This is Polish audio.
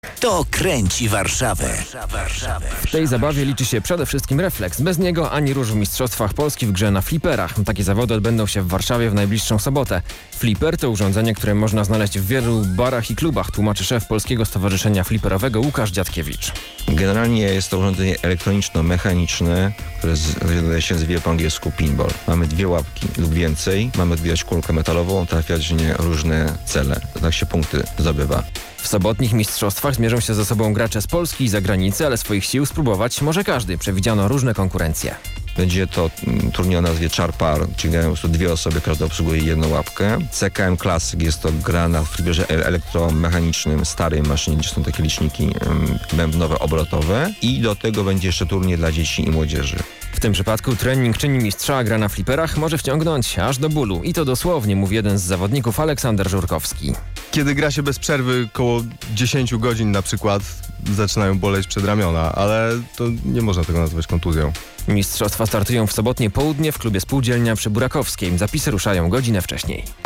To kręci Warszawę. W tej zabawie liczy się przede wszystkim refleks. Bez niego ani róż w Mistrzostwach Polski w grze na fliperach. Takie zawody odbędą się w Warszawie w najbliższą sobotę. Flipper to urządzenie, które można znaleźć w wielu barach i klubach, tłumaczy szef Polskiego Stowarzyszenia Fliperowego Łukasz Dziadkiewicz. Generalnie jest to urządzenie elektroniczno-mechaniczne, które się zwie po angielsku pinball. Mamy 2 łapki lub więcej, mamy odbijać kulkę metalową, trafiać w nie różne cele. Tak się punkty zdobywa. W sobotnich mistrzostwach zmierzą się ze sobą gracze z Polski i zagranicy, ale swoich sił spróbować może każdy. Przewidziano różne konkurencje. Będzie to turniej o nazwie Char-Par, czyli grają po prostu 2 osoby, każda obsługuje 1 łapkę. CKM Classic jest to gra na flipperze elektromechanicznym, starej maszynie, gdzie są takie liczniki bębnowe, obrotowe. I do tego będzie jeszcze turniej dla dzieci i młodzieży. W tym przypadku trening czyni mistrza, a gra na fliperach może wciągnąć aż do bólu. I to dosłownie, mówi jeden z zawodników, Aleksander Żurkowski. Kiedy gra się bez przerwy, koło 10 godzin na przykład, zaczynają boleć przedramiona, ale to nie można tego nazwać kontuzją. Mistrzostwa startują w sobotnie południe w klubie Spółdzielnia przy Burakowskiej. Zapisy ruszają godzinę wcześniej.